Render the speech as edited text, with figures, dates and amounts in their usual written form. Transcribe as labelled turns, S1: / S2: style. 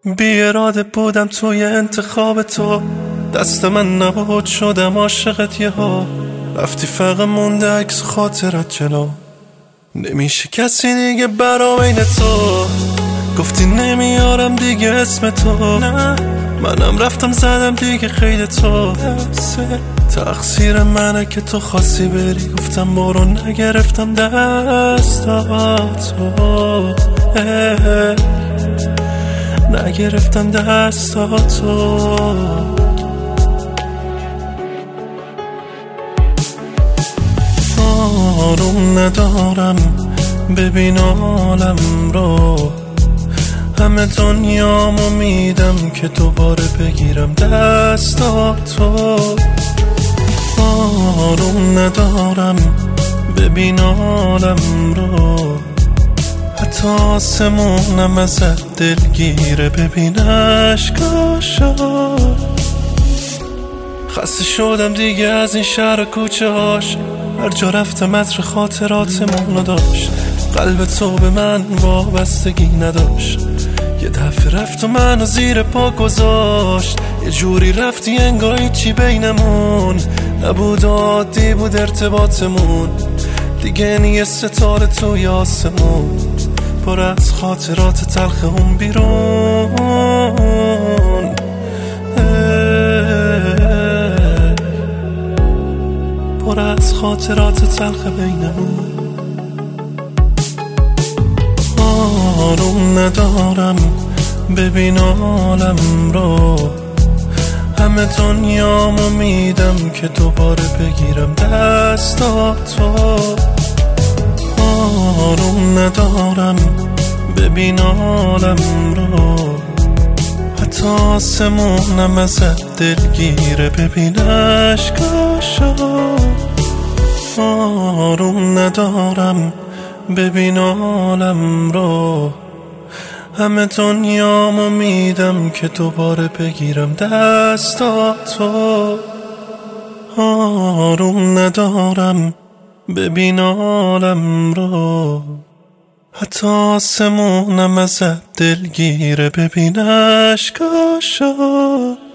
S1: بی اراده بودم توی انتخاب تو، دست من نبود شدم عاشقت یهو. رفتی فقط مونده عکس خاطرت جلو، نمیشه کسی دیگه برا بین تو. گفتی نمیارم دیگه اسم تو، نه منم رفتم زدم دیگه خیلی تو. تقصیر منه که تو خواستی بری، گفتم برو نگرفتم دستاتو، نگرفتم دستاتو. آروم ندارم ببین عالم رو، همه دنیامو میدم که دوباره بگیرم دستاتو. آروم ندارم ببین عالم رو، حتی آسمونم ازت دلگیره. ببین عشقاشو، خسته شدم دیگه از این شهر کوچه هاش، هر جا رفتم عطر خاطراتمونو داشت. قلب تو به من وابستگی نداشت، یه دفعه رفت و منو زیر پا گذاشت. یه جوری رفتی انگار هیچی بینمون نبود، عادی بود ارتباطمون، دیگه نیه ستاره توی آسمون، پر از خاطرات تلخ اون بیرون. پر از خاطرات تلخ بینمون. آروم ندارم ببین عالم رو، همه دنیامو میدم که دوباره بگیرم دستاتو. آروم ندارم ببین عالم رو، حتی آسمونم ازت دلگیره. ببین عشقاشو، آروم ندارم ببین عالم رو، همه دنیامو میدم که دوباره بگیرم دستاتو. آروم ندارم ببین عالم رو، حتی آسمونم ازت دلگیره. ببین عشقاشو.